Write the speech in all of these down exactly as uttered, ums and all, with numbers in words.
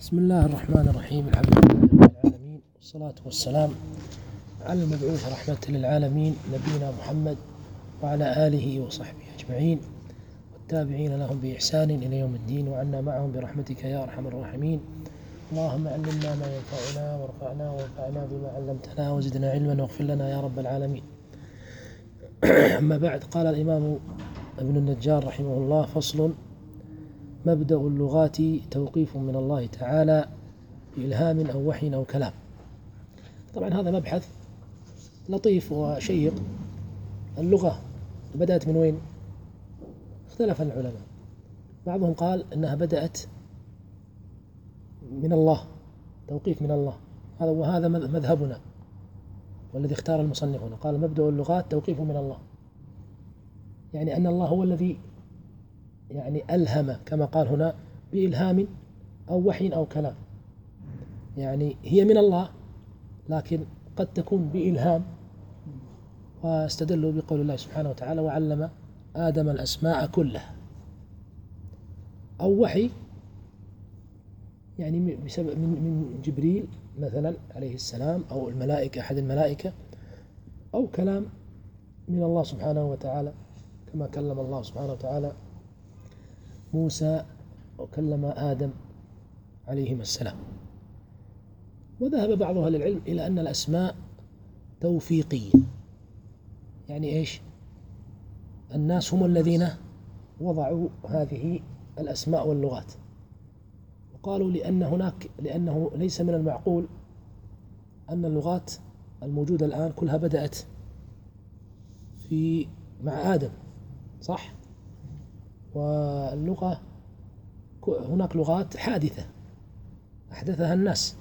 بسم الله الرحمن الرحيم. الحمد لله رب العالمين، والصلاة والسلام على المبعوث رحمة للعالمين نبينا محمد وعلى آله وصحبه أجمعين والتابعين لهم بإحسان إلى يوم الدين، وعنا معهم برحمتك يا أرحم الراحمين. اللهم علمنا ما ينفعنا وارفعنا وانفعنا بما علمتنا وزدنا علما واغفر لنا يا رب العالمين. أما بعد، قال الإمام ابن النجار رحمه الله: فصل: مبدأ اللغات توقيف من الله تعالى بإلهام أو وحي أو كلام. طبعا هذا مبحث لطيف وشيق. اللغة بدأت من وين؟ اختلف العلماء، بعضهم قال أنها بدأت من الله، توقيف من الله، هذا وهذا مذهبنا والذي اختار المصنفون. قال مبدأ اللغات توقيف من الله، يعني أن الله هو الذي يعني ألهم، كما قال هنا، بإلهام أو وحي أو كلام. يعني هي من الله لكن قد تكون بإلهام، واستدلوا بقول الله سبحانه وتعالى: وعلم آدم الأسماء كلها. أو وحي، يعني بسبب من من جبريل مثلا عليه السلام، أو الملائكة، أحد الملائكة، أو كلام من الله سبحانه وتعالى، كما كلم الله سبحانه وتعالى موسى وكلم آدم عليهما السلام. وذهب بعض أهل العلم إلى أن الأسماء توفيقية، يعني إيش؟ الناس هم الذين وضعوا هذه الأسماء واللغات، وقالوا لأن هناك لأنه ليس من المعقول أن اللغات الموجودة الآن كلها بدأت في مع آدم، صح؟ واللغة هناك لغات حادثة أحدثها الناس،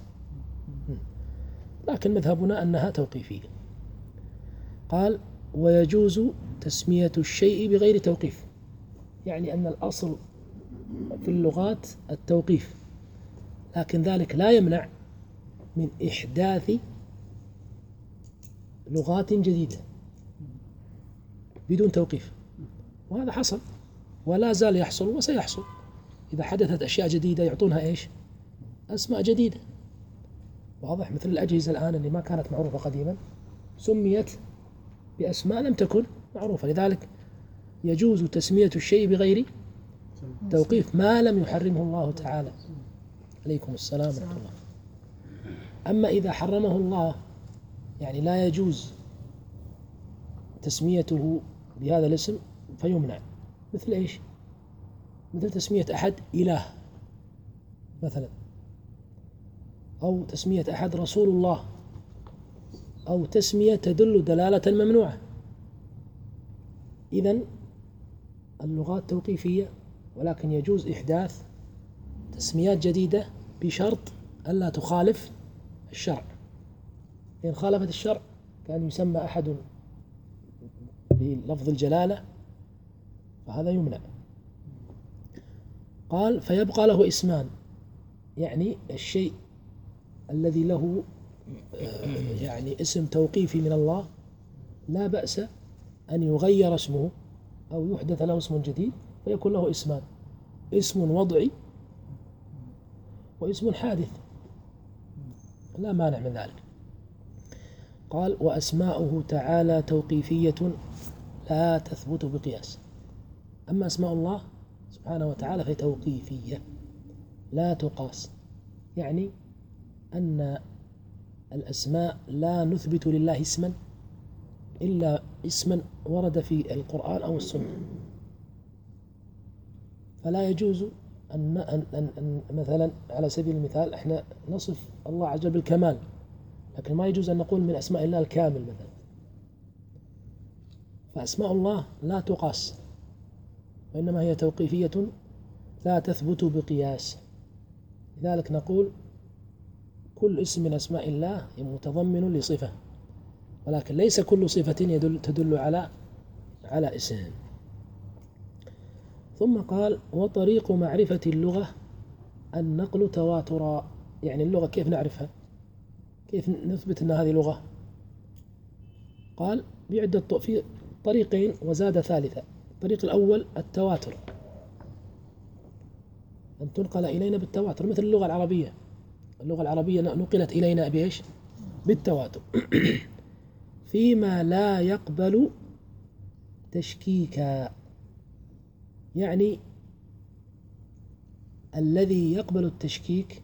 لكن مذهبنا أنها توقيفية. قال: ويجوز تسمية الشيء بغير توقيف، يعني أن الأصل في اللغات التوقيف، لكن ذلك لا يمنع من إحداث لغات جديدة بدون توقيف، وهذا حصل ولا زال يحصل وسيحصل. إذا حدثت أشياء جديدة يعطونها إيش؟ أسماء جديدة، واضح؟ مثل الأجهزة الآن اللي ما كانت معروفة قديما سميت بأسماء لم تكن معروفة، لذلك يجوز تسمية الشيء بغير توقيف ما لم يحرمه الله تعالى. عليكم السلام ورحمة الله. أما إذا حرمه الله، يعني لا يجوز تسميته بهذا الاسم فيمنع. مثل إيش؟ مثل تسمية أحد إله مثلا، أو تسمية أحد رسول الله، أو تسمية تدل دلالة ممنوعة. إذن اللغات توقيفية، ولكن يجوز إحداث تسميات جديدة بشرط ألا تخالف الشرع. إن خالفت الشرع كان يسمى أحد بلفظ الجلالة فهذا يمنع. قال: فيبقى له اسمان، يعني الشيء الذي له يعني اسم توقيفي من الله لا بأس أن يغير اسمه أو يحدث له اسم جديد فيكون له اسمان: اسم وضعي واسم حادث، لا مانع من ذلك. قال: وأسماؤه تعالى توقيفية لا تثبت بقياس. أما أسماء الله سبحانه وتعالى فهي توقيفية لا تقاس، يعني أن الأسماء لا نثبت لله اسما إلا اسما ورد في القرآن أو السنة. فلا يجوز أن, أن, أن, أن مثلا على سبيل المثال احنا نصف الله عز وجل بالكمال، لكن ما يجوز أن نقول من أسماء الله الكامل مثلا. فأسماء الله لا تقاس، وإنما هي توقيفية لا تثبت بقياس. لذلك نقول كل اسم من أسماء الله متضمن لصفة، ولكن ليس كل صفة يدل تدل على على اسم. ثم قال: وطريق معرفة اللغة النقل تواترا. يعني اللغة كيف نعرفها؟ كيف نثبت أن هذه لغة؟ قال: بعدة في طريقين وزاد ثالثة. الطريق الأول التواتر، أن تنقل إلينا بالتواتر، مثل اللغة العربية. اللغة العربية نقلت إلينا بإيش؟ بالتواتر. فيما لا يقبل تشكيكا، يعني الذي يقبل التشكيك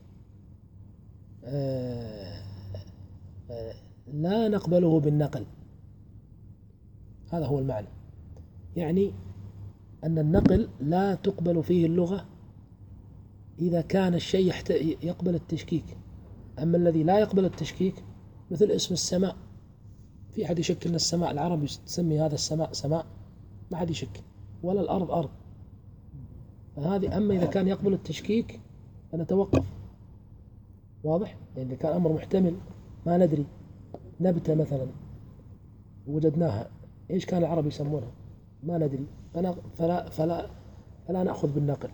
آه آه لا نقبله بالنقل. هذا هو المعنى، يعني أن النقل لا تقبل فيه اللغة إذا كان الشيء يقبل التشكيك. أما الذي لا يقبل التشكيك مثل اسم السماء، في أحد يشك أن السماء العرب تسمي هذا السماء سماء؟ ما حد يشك، ولا الأرض أرض. فهذه أما إذا كان يقبل التشكيك فنتوقف. واضح؟ يعني إذا كان أمر محتمل ما ندري، نبتة مثلا وجدناها، إيش كان العرب يسمونها؟ ما ندري، فلا, فلا, فلا, فلا نأخذ بالنقل.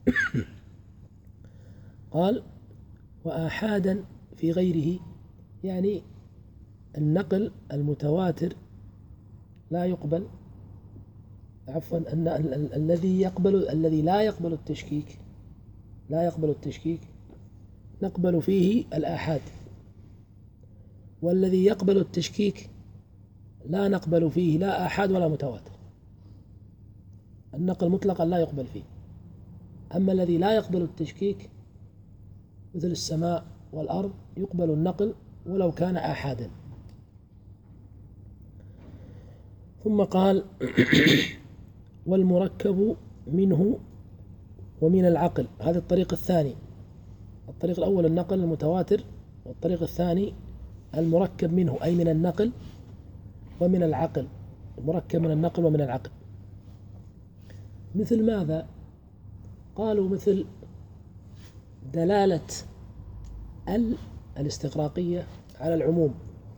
قال وآحادا في غيره، يعني النقل المتواتر لا يقبل، عفوا أن الذي يقبل الذي لا يقبل التشكيك لا يقبل التشكيك نقبل فيه الآحاد، والذي يقبل التشكيك لا نقبل فيه لا آحاد ولا متواتر. النقل مطلقا لا يقبل فيه. أما الذي لا يقبل التشكيك مثل السماء والأرض يقبل النقل ولو كان آحادا. ثم قال والمركب منه ومن العقل. هذا الطريق الثاني. الطريق الأول النقل المتواتر، والطريق الثاني المركب منه أي من النقل ومن العقل. المركب من النقل ومن العقل مثل ماذا؟ قالوا مثل دلالة ال الاستغراقية على العموم.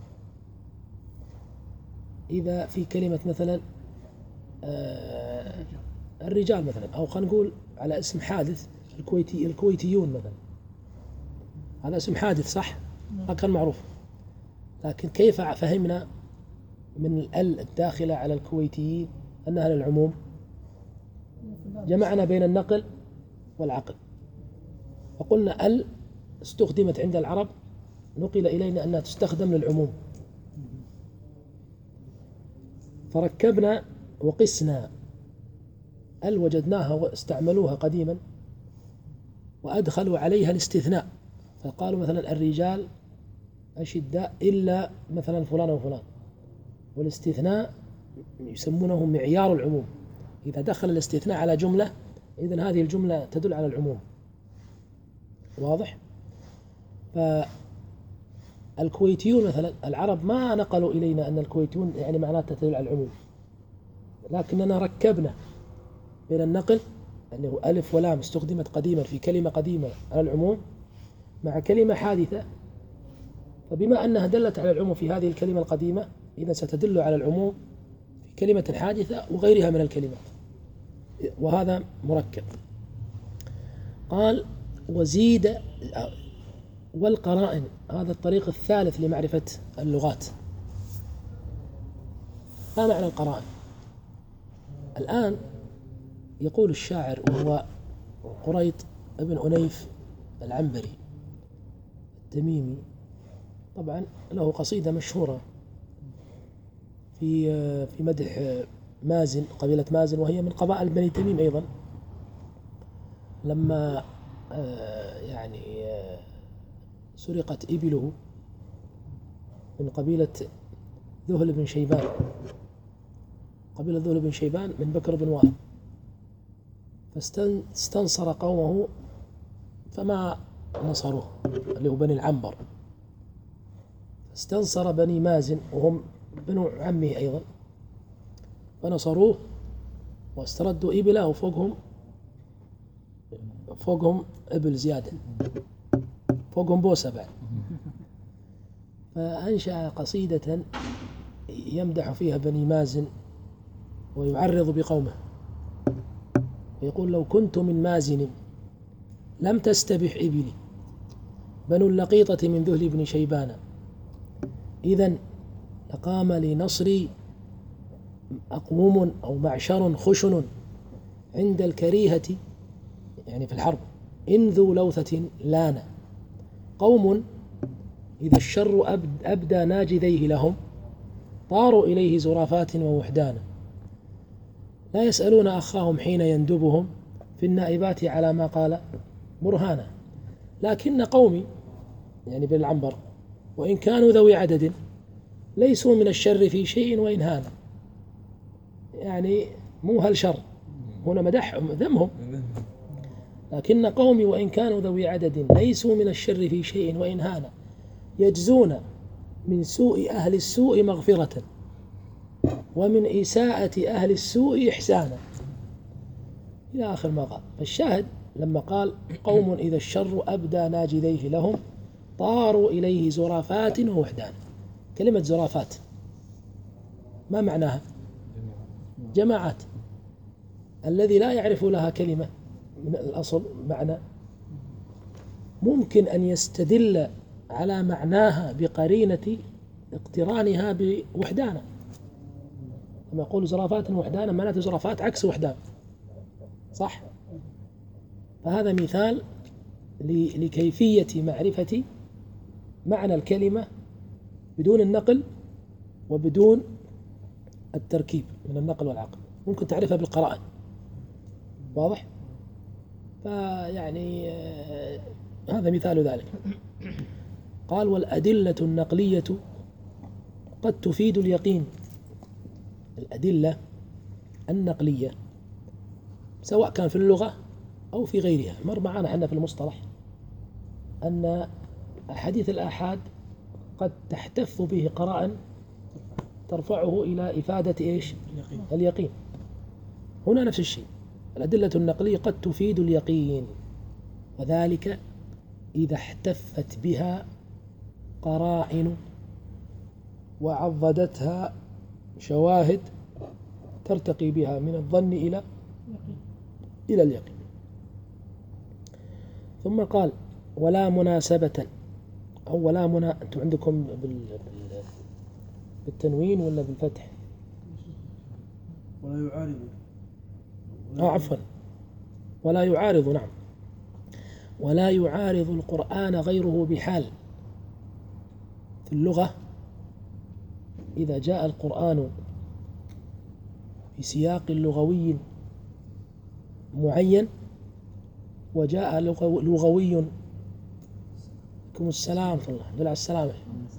إذا في كلمة مثلا آه الرجال مثلا، أو خلينا نقول على اسم حادث الكويتي الكويتيون مثلا، هذا اسم حادث صح؟ ما كان معروف، لكن كيف فهمنا من ال الداخلة على الكويتيين أنها للعموم؟ جمعنا بين النقل والعقل، فقلنا ال استخدمت عند العرب، نقل إلينا أنها تستخدم للعموم، فركبنا وقسنا ال وجدناها واستعملوها قديما وأدخلوا عليها الاستثناء، فقالوا مثلا الرجال أشداء إلا مثلا فلان وفلان، والاستثناء يسمونه معيار العموم. إذا دخل الاستثناء على جملة إذن هذه الجملة تدل على العموم. واضح؟ فالكويتيون مثلا العرب ما نقلوا إلينا أن الكويتيون يعني معناتها تدل على العموم، لكننا ركبنا بين النقل اللي هو ألف ولام استخدمت قديما في كلمة قديمة على العموم مع كلمة حادثة، فبما أنها دلت على العموم في هذه الكلمة القديمة إذا ستدل على العموم في كلمة حادثة وغيرها من الكلمات، وهذا مركب. قال وزيد والقرائن. هذا الطريق الثالث لمعرفة اللغات. ما معنى القرائن؟ الآن يقول الشاعر وهو قريط ابن أنيف العنبري التميمي، طبعا له قصيدة مشهورة في في مدح مازن، قبيلة مازن، وهي من قبائل بني تميم أيضا. لما يعني سرقت إبله من قبيلة ذهل بن شيبان، قبيلة ذهل بن شيبان من بكر بن وائل، فاستنصر قومه فما نصروه اللي هو بني العنبر، استنصر بني مازن وهم بنو عمه أيضا فنصروه واستردوا إبله وفوقهم فوقهم إبل زيادة، فوقهم بوسة بعد. فأنشأ قصيدة يمدح فيها بني مازن ويعرض بقومه، ويقول لو كنت من مازن لم تستبح إبلي بنو اللقيطة من ذهل بن شيبان، إذن لقام لنصري أقوم أو معشر خشن عند الكريهة، يعني في الحرب إن ذو لوثة لان. قوم إذا الشر أبدى ناجذيه لهم طاروا إليه زرافات ووحدانا. لا يسألون أخاهم حين يندبهم في النائبات على ما قال برهانا. لكن قومي يعني بالعنبر وإن كانوا ذوي عدد ليسوا من الشر في شيء وإن هانا. يعني مو هالشر هنا مدحهم ذمهم. لكن قومي وإن كانوا ذوي عدد ليسوا من الشر في شيء وإن هانا. يجزون من سوء أهل السوء مغفرة ومن إساءة أهل السوء إحسانا إلى آخر ما قال. فالشاهد لما قال قوم إذا الشر أبدى ناجذيه لهم طاروا إليه زرافات ووحدان. كلمة زرافات ما معناها؟ جماعات. الذي لا يعرف لها كلمة من الأصل معنى ممكن أن يستدل على معناها بقرينة اقترانها بوحدانا. لما يقول زرافات وحدانا معناته زرافات عكس وحدان، صح؟ فهذا مثال لكيفية معرفة معنى الكلمة بدون النقل وبدون التركيب من النقل والعقل. ممكن تعرفها بالقراءة، واضح؟ فيعني هذا مثال ذلك. قال والأدلة النقلية قد تفيد اليقين. الأدلة النقلية سواء كان في اللغة أو في غيرها. مر معنا احنا في المصطلح أن أحاديث الآحاد قد تحتف به قراء ترفعه إلى إفادة إيش؟ اليقين. اليقين هنا نفس الشيء. الأدلة النقلية قد تفيد اليقين، وذلك إذا احتفت بها قرائن وعضدتها شواهد ترتقي بها من الظن إلى إلى اليقين. ثم قال ولا مناسبة أو ولا منا. أنتم عندكم بال... بال... بالتنوين ولا بالفتح؟ ولا يعارض. آه عفوا ولا يعارض. نعم. ولا يعارض القرآن غيره بحال. في اللغة إذا جاء القرآن بسياق لغوي معين وجاء لغوي عليكم السلام في الله على السلامة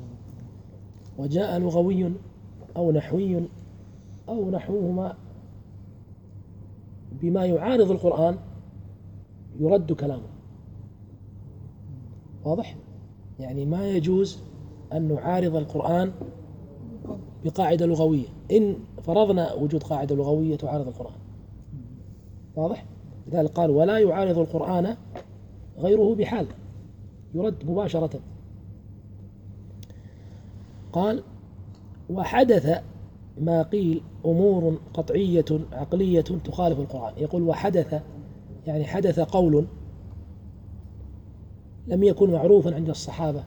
وجاء لغوي أو نحوي أو نحوهما بما يعارض القرآن يرد كلامه. واضح؟ يعني ما يجوز أن نعارض القرآن بقاعدة لغوية إن فرضنا وجود قاعدة لغوية تعارض القرآن. واضح؟ لذلك قال ولا يعارض القرآن غيره بحال، يرد مباشرة. قال وحدث ما قيل أمور قطعية عقلية تخالف القرآن. يقول وحدث يعني حدث قول لم يكن معروفا عند الصحابة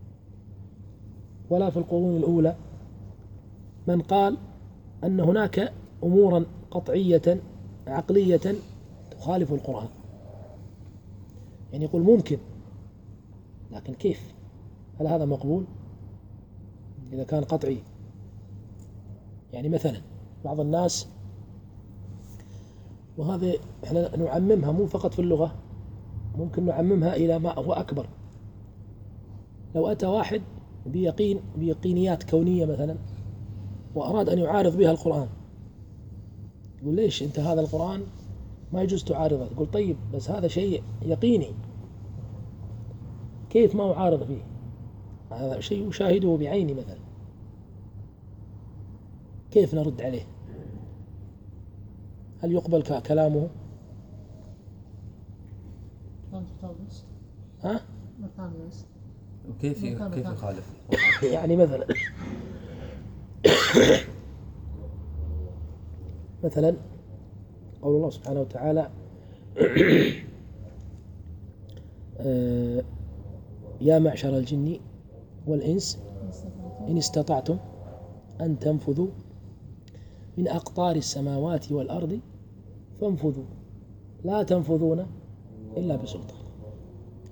ولا في القرون الأولى، من قال أن هناك أمورا قطعية عقلية تخالف القرآن. يعني يقول ممكن، لكن كيف؟ هل هذا مقبول إذا كان قطعي؟ يعني مثلا بعض الناس، وهذا احنا نعممها مو فقط في اللغة، ممكن نعممها إلى ما هو أكبر. لو أتى واحد بيقين بيقينيات كونية مثلا وأراد أن يعارض بها القرآن، يقول ليش أنت هذا القرآن ما يجوز تعارضه؟ يقول طيب بس هذا شيء يقيني، كيف ما أعارض فيه؟ هذا شيء أشاهده بعيني مثلا، كيف نرد عليه؟ هل يقبل كلامه؟ ها؟ وكيف كيف يخالف؟ يعني مثلا مثلا قول الله سبحانه وتعالى يا معشر الجن والإنس إن استطعتم أن تنفذوا من أقطار السماوات والأرض فانفذوا لا تنفذون إلا بسلطان.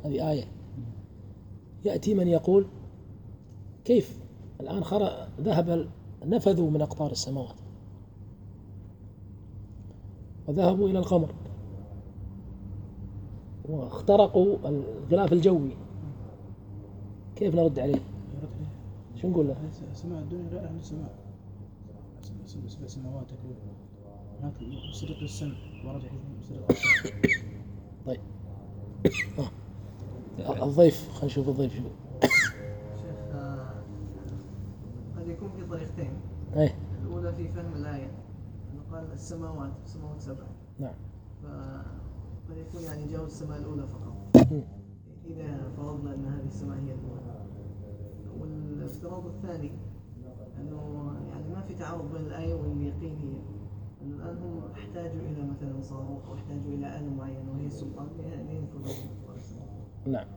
هذه آية. يأتي من يقول كيف الآن خر... ذهب نفذوا من أقطار السماوات وذهبوا إلى القمر واخترقوا الغلاف الجوي، كيف نرد عليه؟ شو نقول له؟ سماء الدنيا غير أهل السماء، سبع سماوات هناك سرق السمع ورجع سرق السمع. طيب آه. الضيف، خلينا نشوف الضيف شو. شيخ قد يكون في طريقتين. ايه. الأولى في فهم الآية، أنه قال السماوات السماوات سبع. نعم. فقد يكون يعني جاوز السماء الأولى فقط. م. إذا فرضنا أن هذه السماء هي الأولى. والافتراض الثاني أنه يعني ما في تعارض بين الآية واليقين، هي أنه الآن هم احتاجوا إلى مثلا صاروخ أو احتاجوا إلى آلة معينة وهي السلطان لينفذوا. نعم.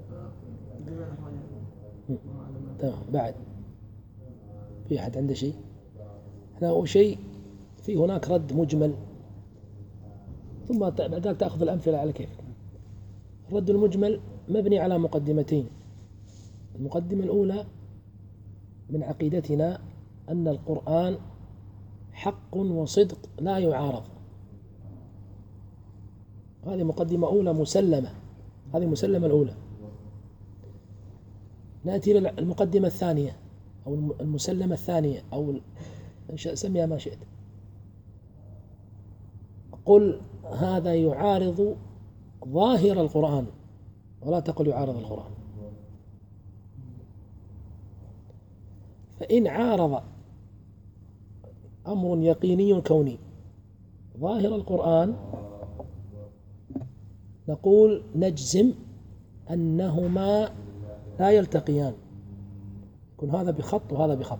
تمام. بعد في أحد عنده شيء؟ هنا أول شيء في هناك رد مجمل، ثم بعد تأخذ الأمثلة على كيف. الرد المجمل مبني على مقدمتين. المقدمة الأولى من عقيدتنا أن القرآن حق وصدق لا يعارض. هذه مقدمة أولى مسلمة، هذه مسلمة الأولى. نأتي للمقدمة الثانية أو المسلمة الثانية أو سميها ما شئت. قل هذا يعارض ظاهر القرآن ولا تقل يعارض القرآن. فإن عارض أمر يقيني كوني ظاهر القرآن نقول نجزم أنهما لا يلتقيان، يكون هذا بخط وهذا بخط،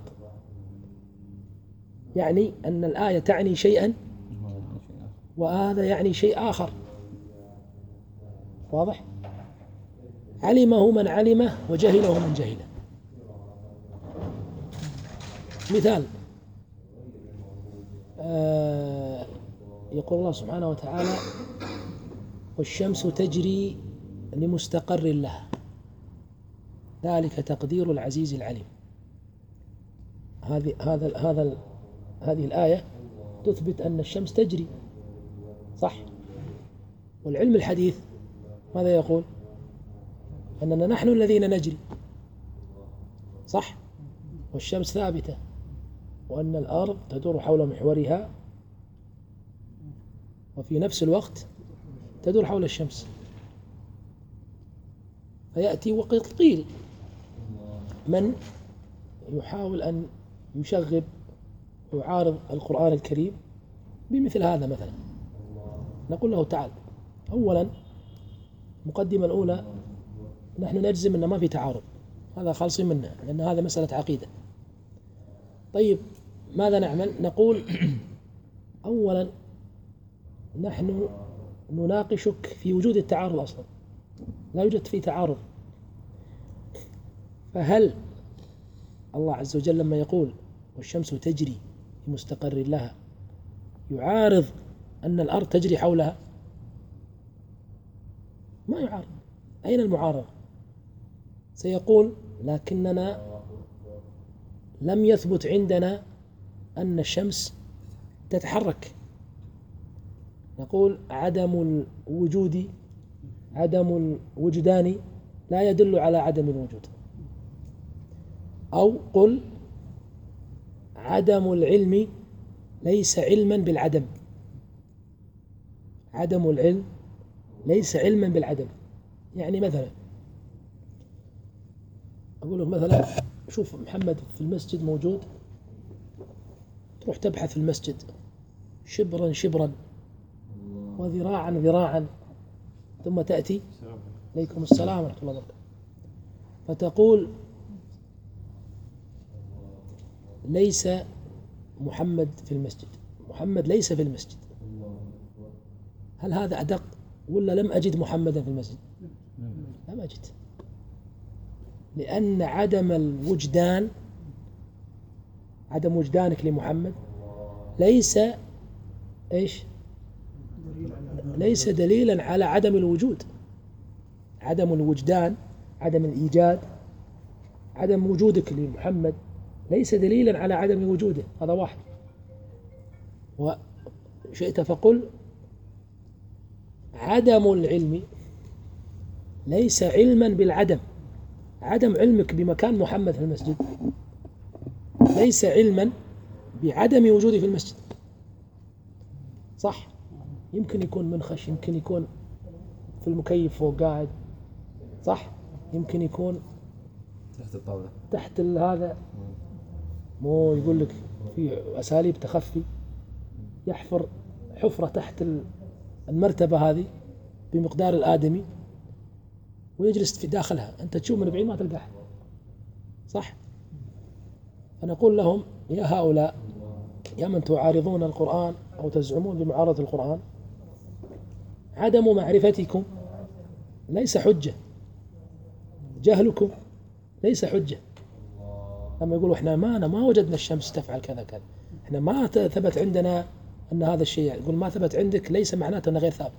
يعني أن الآية تعني شيئا وهذا يعني شيء آخر. واضح؟ علمه من علمه وجهله من جهله. مثال آه يقول الله سبحانه وتعالى والشمس تجري لمستقر لها ذلك تقدير العزيز العليم. هذه هذا هذا هذه الآية تثبت أن الشمس تجري، صح؟ والعلم الحديث ماذا يقول؟ أننا نحن الذين نجري، صح؟ والشمس ثابتة، وأن الأرض تدور حول محورها وفي نفس الوقت تدور حول الشمس. فيأتي وقت قيل من يحاول أن يشغب ويعارض القرآن الكريم بمثل هذا مثلا، نقول له تعال، أولا المقدمة الأولى نحن نجزم أن ما في تعارض، هذا خالصين منه لأن هذا مسألة عقيدة. طيب ماذا نعمل؟ نقول أولا نحن نناقشك في وجود التعارض أصلا، لا يوجد فيه تعارض. فهل الله عز وجل لما يقول والشمس تجري لمستقر لها يعارض أن الأرض تجري حولها؟ ما يعارض. أين المعارضة؟ سيقول لكننا لم يثبت عندنا أن الشمس تتحرك. نقول عدم الوجود عدم الوجدان لا يدل على عدم الوجود. أو قل عدم العلم ليس علما بالعدم، عدم العلم ليس علما بالعدم. يعني مثلا أقول لك مثلا شوف محمد في المسجد موجود، تروح تبحث في المسجد شبرا شبرا وذراعا ذراعا ثم تأتي عليكم السلام ورحمة الله وبركاته فتقول ليس محمد في المسجد، محمد ليس في المسجد. هل هذا أدق ولا لم أجد محمدا في المسجد؟ لم أجد، لأن عدم الوجدان عدم وجدانك لمحمد ليس إيش؟ ليس دليلا على عدم الوجود. عدم الوجدان، عدم الإيجاد، عدم وجودك لمحمد ليس دليلا على عدم وجوده. هذا واحد. وشئت فقل عدم العلم ليس علما بالعدم. عدم علمك بمكان محمد في المسجد ليس علما بعدم وجوده في المسجد. صح؟ يمكن يكون منخش، يمكن يكون في المكيف فوق قاعد، صح؟ يمكن يكون تحت الطاولة، تحت هذا. مو يقول لك في أساليب تخفي، يحفر حفرة تحت المرتبة هذه بمقدار الآدمي ويجلس في داخلها، أنت تشوف من بعيد ما تلقى أحد. صح؟ فنقول لهم يا هؤلاء، يا من تعارضون القرآن أو تزعمون بمعارضة القرآن، عدم معرفتكم ليس حجة، جهلكم ليس حجة. لما يقولوا إحنا ما ما وجدنا الشمس تفعل كذا كذا، إحنا ما ثبت عندنا أن هذا الشيء، يقول ما ثبت عندك ليس معناته أنه غير ثابت.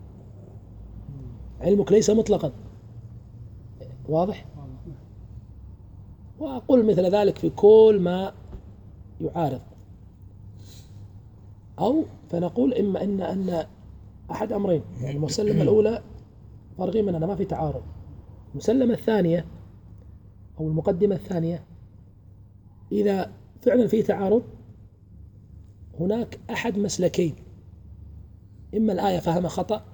علمك ليس مطلقا. واضح؟ وأقول مثل ذلك في كل ما يعارض. أو فنقول إما إن أن أحد أمرين، يعني المسلمة الأولى فارغين منها ما في تعارض. المسلمة الثانية أو المقدمة الثانية، إذا فعلا في تعارض هناك أحد مسلكين، إما الآية فهم خطأ،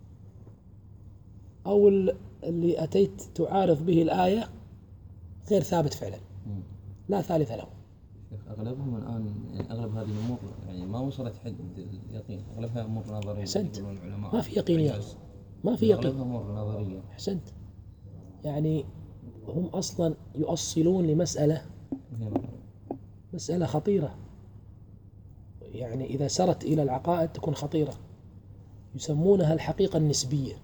أو اللي أتيت تعارض به الآية غير ثابت فعلا، لا ثالث له. أغلبهم الآن يعني أغلب هذه الأمور يعني ما وصلت حد اليقين، أغلبها أمور نظرية. أحسنت، ما في يقينيات، ما في يقين. أغلبها أمور نظرية. أحسنت. يعني هم أصلا يؤصلون لمسألة مسألة خطيرة، يعني إذا سرت إلى العقائد تكون خطيرة، يسمونها الحقيقة النسبية.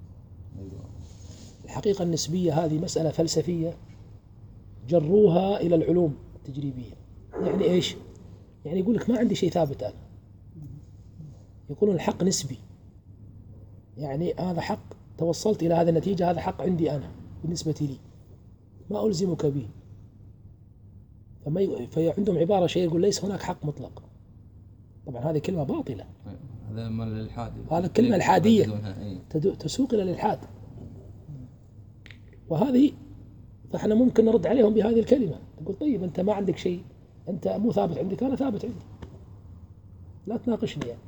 الحقيقة النسبية هذه مسألة فلسفية جروها إلى العلوم التجريبية. يعني إيش؟ يعني يقول لك ما عندي شيء ثابت أنا، يقولون الحق نسبي، يعني هذا حق توصلت إلى هذه النتيجة، هذا حق عندي أنا بالنسبة لي، ما ألزمك به. فما ي... فعندهم عبارة شيء يقول ليس هناك حق مطلق. طبعا هذه كلمة باطلة، هذا من الإلحاد، هذا كلمة الحادية تسوق إلى الإلحاد. وهذه فإحنا ممكن نرد عليهم بهذه الكلمة، تقول طيب أنت ما عندك شيء، أنت مو ثابت عندك، أنا ثابت عندي، لا تناقشني يعني.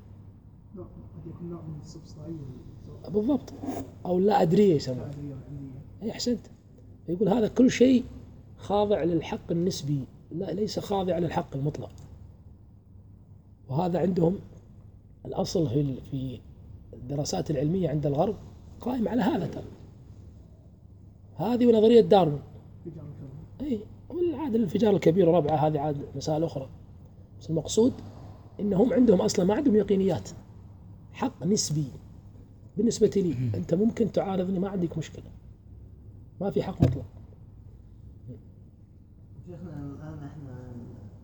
بالضبط، أو لا أدرية يسمى. أي أحسنت. يقول هذا كل شيء خاضع للحق النسبي، لا ليس خاضع للحق المطلق. وهذا عندهم الأصل في في الدراسات العلمية عند الغرب قائم على هذا ترى. هذه ونظرية داروين. أي والعادة الانفجار الكبير وربعه هذه عاد مسائل أخرى. بس المقصود إنهم عندهم أصلا ما عندهم يقينيات، حق نسبي. بالنسبة لي أنت ممكن تعارضني ما عندك مشكلة، ما في حق مطلق. شيخنا الآن احنا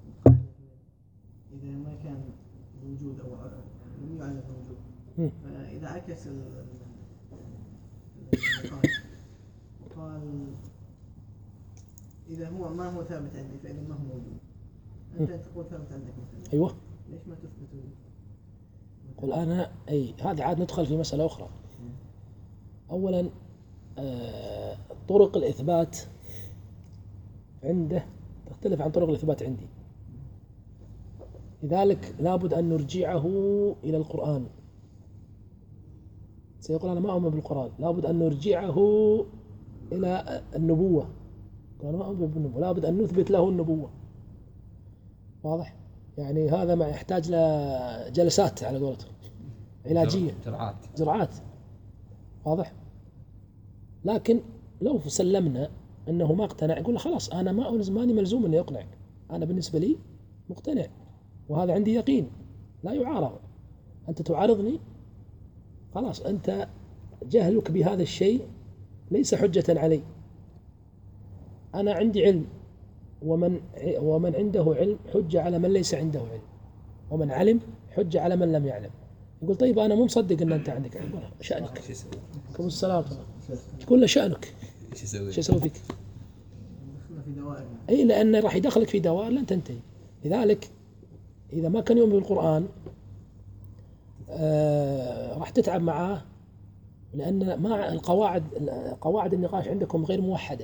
إذا ما كان موجود أو لم يعلم موجود، فإذا عكس النقاش وقال إذا هو ما هو ثابت عندي فإذا ما هو موجود، أنت تقول ثابت عندك مثلا. أيوة. ليش ما تثبته؟ قل أنا أي هذا عاد ندخل في مسألة أخرى. أولا آه طرق الإثبات عنده تختلف عن طرق الإثبات عندي، لذلك لابد أن نرجعه إلى القرآن. سيقول أنا ما أؤمن بالقرآن، لابد أن نرجعه إلى النبوة. أنا ما أؤمن بالنبوة، لابد أن نثبت له النبوة. واضح؟ يعني هذا ما يحتاج لجلسات على قولتهم علاجية، جرعات جرعات. واضح؟ لكن لو سلمنا أنه ما اقتنع، يقول خلاص أنا ما ألزم، ماني ملزوم أن يقنع، أنا بالنسبة لي مقتنع وهذا عندي يقين لا يعارض. أنت تعارضني، خلاص أنت جهلك بهذا الشيء ليس حجة علي. أنا عندي علم، ومن ومن عنده علم حجة على من ليس عنده علم، ومن علم حجة على من لم يعلم. يقول طيب أنا مو مصدق أن أنت عندك علم. شأنك. كم السلام. تقول له شأنك. ايش يسوي؟ ايش يسوي فيك؟ دخلنا في دوائر. اي لأنه راح يدخلك في دوائر لن تنتهي. لذلك إذا ما كان يؤمن بالقرآن آه راح تتعب معاه، لأن ما القواعد قواعد النقاش عندكم غير موحدة.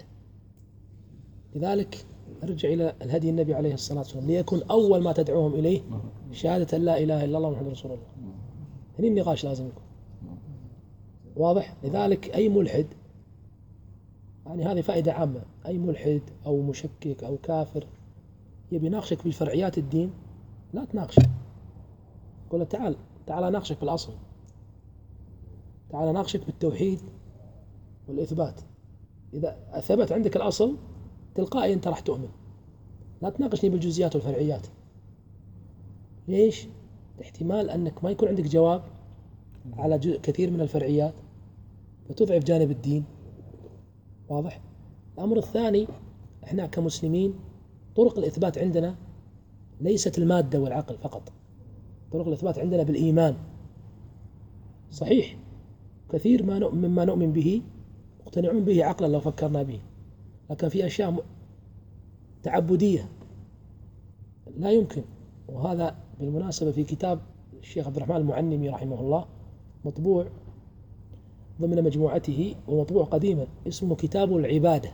لذلك ارجع إلى الهدي النبي عليه الصلاة والسلام ليكون أول ما تدعوهم إليه شهادة أن لا إله إلا الله محمد رسول الله. هني النقاش لازم يكون واضح. لذلك أي ملحد، يعني هذه فائدة عامة، أي ملحد أو مشكك أو كافر يبي يناقشك بالفرعيات الدين لا تناقشه. قل له تعال تعال أناقشك بالأصل، تعال أناقشك بالتوحيد والإثبات. إذا ثبت عندك الأصل تلقائي أنت راح تؤمن. لا تناقشني بالجزئيات والفرعيات. ليش؟ احتمال أنك ما يكون عندك جواب على كثير من الفرعيات فتضعف جانب الدين. واضح؟ الأمر الثاني، احنا كمسلمين طرق الإثبات عندنا ليست المادة والعقل فقط. طرق الإثبات عندنا بالإيمان. صحيح كثير ما نؤمن مما نؤمن به مقتنعون به عقلا لو فكرنا به، لكن في أشياء تعبدية لا يمكن. وهذا بالمناسبة في كتاب الشيخ عبد الرحمن المعنمي رحمه الله مطبوع ضمن مجموعته ومطبوع قديما اسمه كتاب العبادة.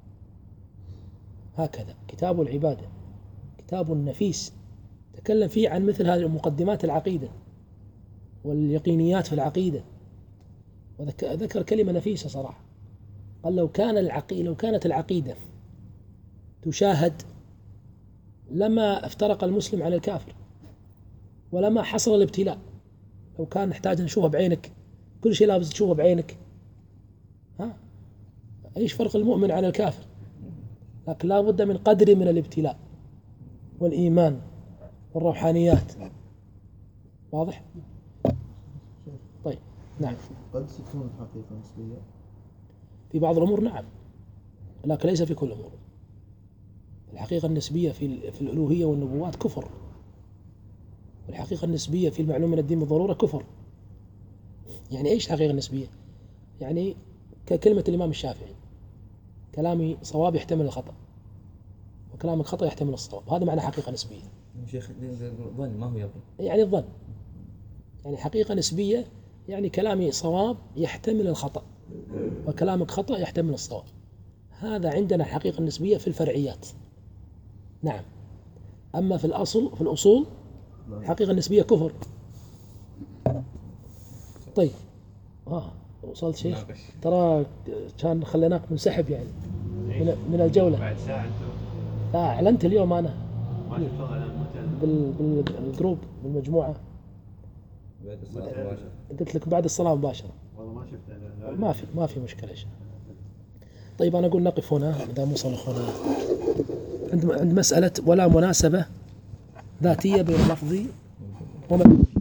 هكذا كتاب العبادة، كتاب نفيس تكلم فيه عن مثل هذه مقدمات العقيدة واليقينيات في العقيدة. وذكر كلمة نفيسة صراحة، قال لو كان العقيدة لو كانت العقيدة تشاهد لما افترق المسلم عن الكافر ولما حصل الابتلاء. لو كان نحتاج نشوفه بعينك، كل شيء لابد تشوفه بعينك، ها ايش فرق المؤمن عن الكافر؟ لكن لا بد من قدر من الابتلاء والإيمان والروحانيات. واضح؟ طيب نعم. قد تكون حقيقة نسبية في بعض الأمور نعم، لكن ليس في كل الأمور. الحقيقة النسبية في في الألوهية والنبوات كفر، والحقيقة النسبية في المعلوم من الدين بالضرورة كفر. يعني ايش الحقيقة النسبية؟ يعني ككلمة الإمام الشافعي كلامي صواب يحتمل الخطأ وكلامك خطأ يحتمل الصواب، هذا معنى حقيقة نسبية. شيخ ظن ما هو يقين، يعني الظن يعني حقيقة نسبية، يعني كلامي صواب يحتمل الخطأ وكلامك خطأ يحتمل الصواب. هذا عندنا الحقيقة النسبية في الفرعيات. نعم. أما في الأصل في الأصول الحقيقة النسبية كفر. طيب آه وصلت شيخ، ترى كان خليناك منسحب يعني من, من الجولة. بعد ساعة لا أعلنت اليوم أنا ما شفتها بال بالجروب بالمجموعة بعد الصلاة مباشرة. قلت لك بعد الصلاة مباشرة. والله ما شفتها. ما في ما في مشكلة يا شيخ. طيب أنا أقول نقف هنا إذا وصل أخونا عند عند مسألة ولا مناسبة ذاتية بين لفظي ومعنى.